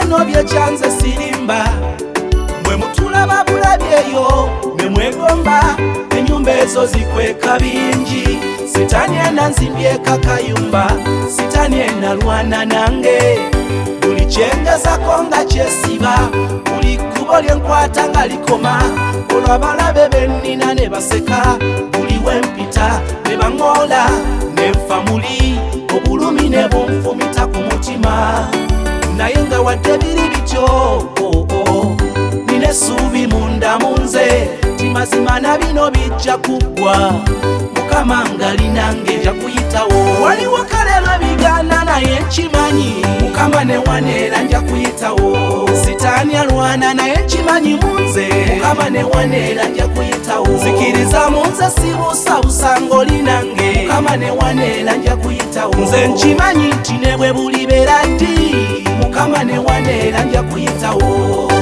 bino byekyanze sirimba mwe mutulaba bulabyeyo ne mwegomba enyumba ezo zikweka bingi sitani enanzimbye kakayumba sitani enalwana nange buli kyengezako nga kyesiba buli kkubo lyenkwata nga likoma olw'abalabe bennina ne baseka buli wempita ne baŋoola ne nfa muli obulumi ne bunfumita ku mutima naye nga wadde biri bityo nina essuubi munda mu nze timazima na bino bijja kuggwa mukama nga linange nja kuyitawo waliwo kalema bigaana naye nkimanyi mukama ne waneera nja kuyitawo sitaani alwana naye nkimanyi mu nze mukama ne waneera nja kuyitawo zikiriza mu nze sibuusabusa ng'olinange mukama ne waneera nja kuyitawo nze nkimanyi nti ne bwe bulibeera ddi mukama ne waneera nja kuyitawo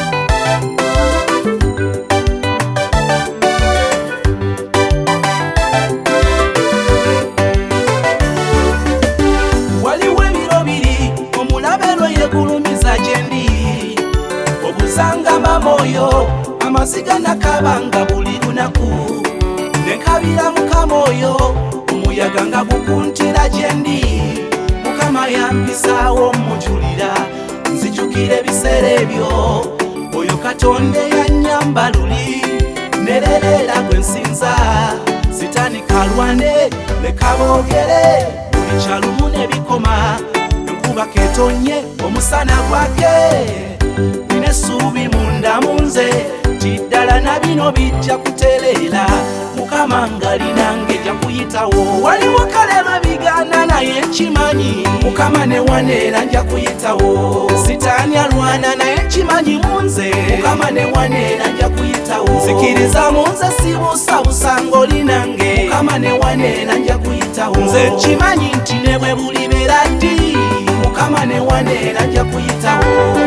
Sanga moyo amaziga nakabanga buli lunaku nekabira mukamoyo umuyaga nga gukuntira gyendi mukama yampisaawo mujulira nzijukire ebiseera ebyo oyo katonda yanyamba luli nererera gwe nsinza sitani kalwane nekaboogere buli kyalumu nebikoma enkuba ketonye omusana gwake essuubi munda mu nze tiddala na bino bijja kutereera mukama nga linange nja kuyitawo waliwo kalema bigaana naye nkimanyi mukama ne waneera nja kuyitawo sitaani alwana naye nkimanyi mu nze mukama ne waneera nja kuyitawo zikiriza mu nze sibuusabusa ng'olinange mukama ne waneera nja kuyitawo nze nkimanyi nti ne bwe bulibeera ddi mukama ne waneera nja kuyitawo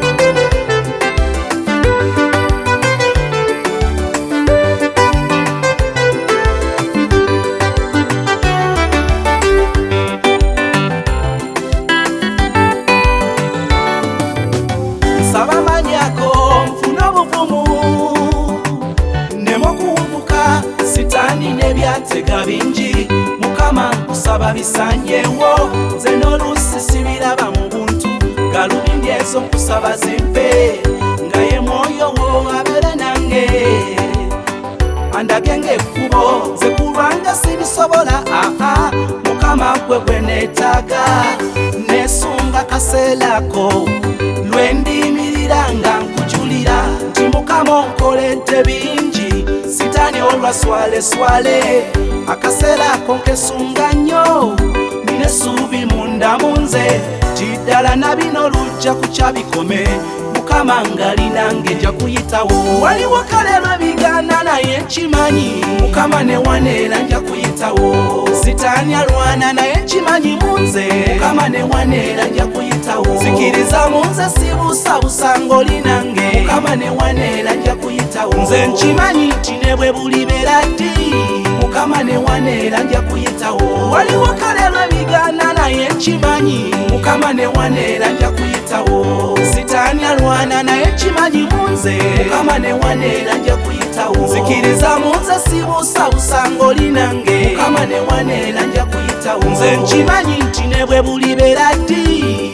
tega bingi mukama nkusaba bisanyewo nze n'oluusi sibiraba mu buntu galubindi ezo nkusaba zimpe nga ye mwoyo wo abeere nange andage ng'ekkubo nze kulwanga sibisobola mukama gwe gwe neetaaga neesunga kaseerako lwe ndiyimirira nga nkujulira nti mukama onkoledde bingi sitaani olwa swale akaseera ako nkesunga nnyo nina essuubi munda mu nze tiddala na bino lujja kukya bikome mukama nga linange nja kuyitawo waliwo kalema bigaana naye nkimanyi mukama ne waneera nja kuyitawo sitaani alwana naye nkimanyi mu nze mukama ne waneera nja kuyitawo zikiriza mu nze sibuusabusa ng'olinange mukama ne waneera nja kuyitawo nze nkimanyi nti ne bwe bulibeera ddi mukama ne waneera nja kuyitawo waliwo kalema bigaana naye nkimanyi mukama ne waneera nja kuyitawo sitaani alwana naye nkimanyi mu nze mukama ne waneera nja kuyitawo zikiriza mu nze sibuusabusa ng'olinange mukama ne waneera nja kuyitawo nze nkimanyi nti ne bwe bulibeera ddi